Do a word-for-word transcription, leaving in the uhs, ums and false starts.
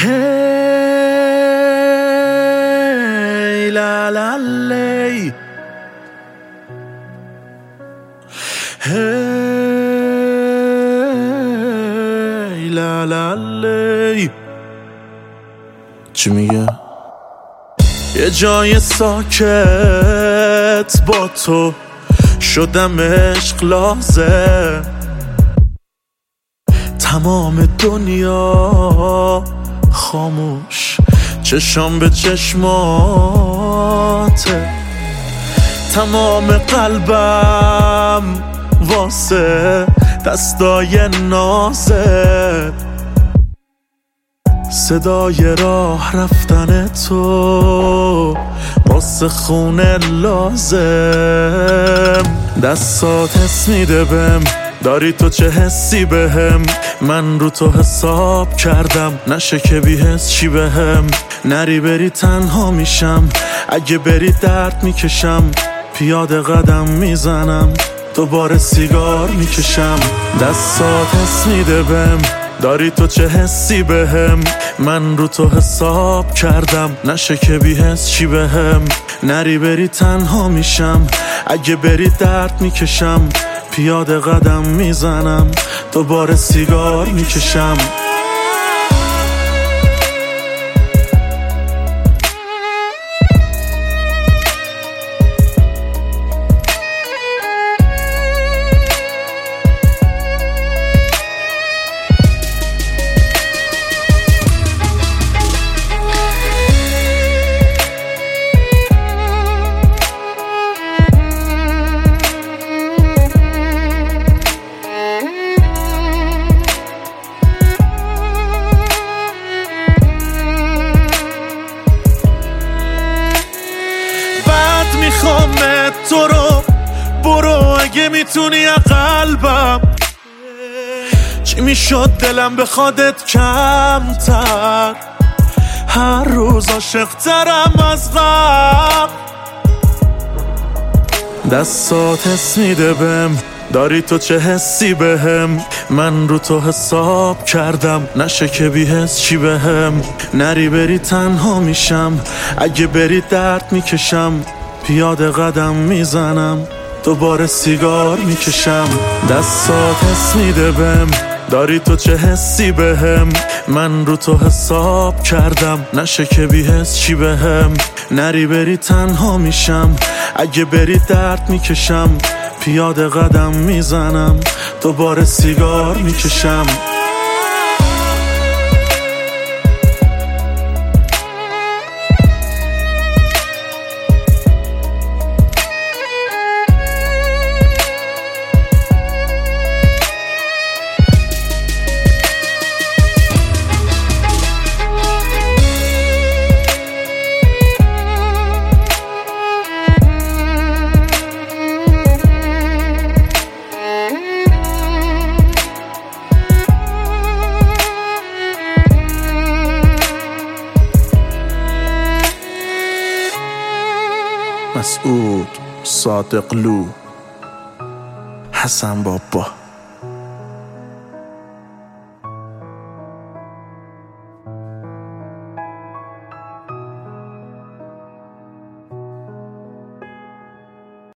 هی لا لا لی هی لا لا لی. چی میگه؟ یه جای ساکت با تو شدم عشق لازم، تمام دنیا خاموش، چشام به چشماته، تمام قلبم واسه دستای نازت، صدای راه رفتن تو واسه خونه لازم. دستات حس میده بهم، داری تو چه حسی بهم، من رو تو حساب کردم، نشه که بی حس چی بهم. نری بری تنها میشم، اگه بری درد میکشم، پیاده قدم میزنم، دوباره سیگار میکشم. دستات حس میده بهم، داری تو چه حسی بهم، من رو تو حساب کردم، نشه که بی حس چی بهم. نری بری تنها میشم، اگه بری درد میکشم، پیاده قدم میزنم، دوباره سیگار میکشم. میخوامت تو رو، برو اگه میتونی قلبم. چی میشد دلم بخوادت کمتر، هر روز عاشق‌ترم از غم. دستات حس میده بهم، داری تو چه حسی بهم، من رو تو حساب کردم، نشه که بی حس چی بهم. نری بری تنها میشم، اگه بری درد میکشم، پیاده قدم میزنم، دوباره سیگار میکشم. دستات حس میده بهم، داری تو چه حسی بهم، من رو تو حساب کردم، نشه که بی حس چی بهم. نری بری تنها میشم، اگه بری درد میکشم، پیاده قدم میزنم، دوباره سیگار میکشم. مسعود صادقلو، حسن بابا.